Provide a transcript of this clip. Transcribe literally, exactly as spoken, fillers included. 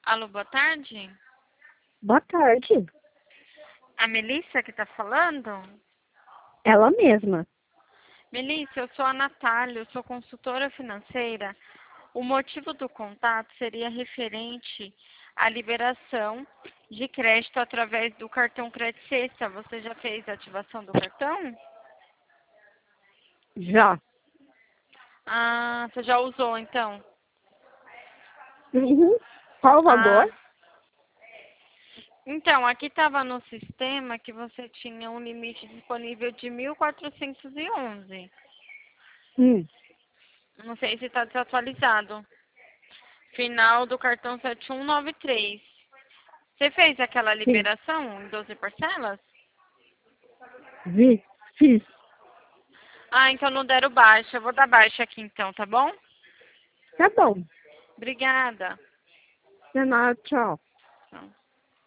Alô, boa tarde. Boa tarde. A Melissa que tá falando? Ela mesma. Melissa, eu sou a Natália, eu sou consultora financeira. O motivo do contato seria referente à liberação de crédito através do cartão Crédito Sexta. Você já fez a ativação do cartão? Já. Ah, você já usou então? Uhum. Qual o valor? Ah, então, aqui estava no sistema que você tinha um limite disponível de mil quatrocentos e onze. Hum. Não sei se está desatualizado. Final do cartão sete um nove três. Você fez aquela Sim. liberação em doze parcelas? Vi. Fiz. Ah, então não deram baixa. Eu vou dar baixa aqui então, tá bom? Tá bom. Obrigada. De nada, tchau.